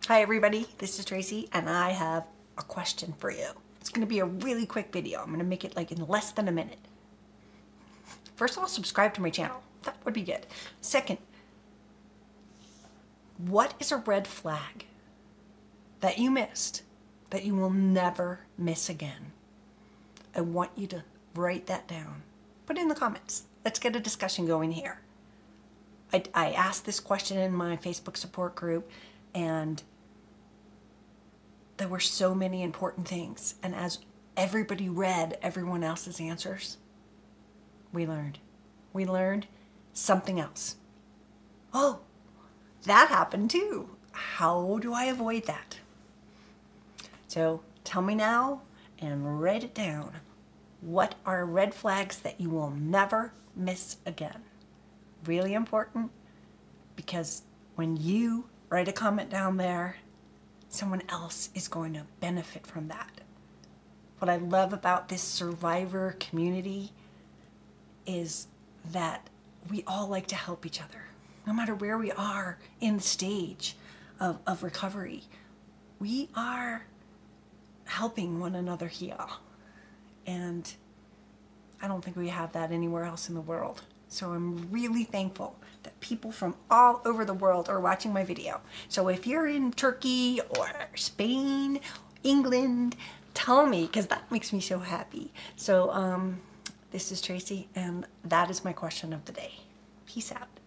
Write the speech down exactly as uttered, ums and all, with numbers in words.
Hi everybody, this is Tracy and I have a question for you. It's going to be a really quick video. I'm going to make it like in less than a minute. First of all, subscribe to my channel. That would be good. Second, what is a red flag that you missed that you will never miss again? I want you to write that down. Put it in the comments. Let's get a discussion going here. I, I asked this question in my Facebook support group and there were so many important things. And as everybody read everyone else's answers, we learned. We learned something else. Oh, that happened too. How do I avoid that? So tell me now and write it down. What are red flags that you will never miss again? Really important, because when you write a comment down there, someone else is going to benefit from that. What I love about this survivor community is that we all like to help each other. No matter where we are in the stage of, of recovery, we are helping one another heal. And I don't think we have that anywhere else in the world. So I'm really thankful that people from all over the world are watching my video. So if you're in Turkey or Spain, England, tell me, because that makes me so happy. So um, this is Tracy, and that is my question of the day. Peace out.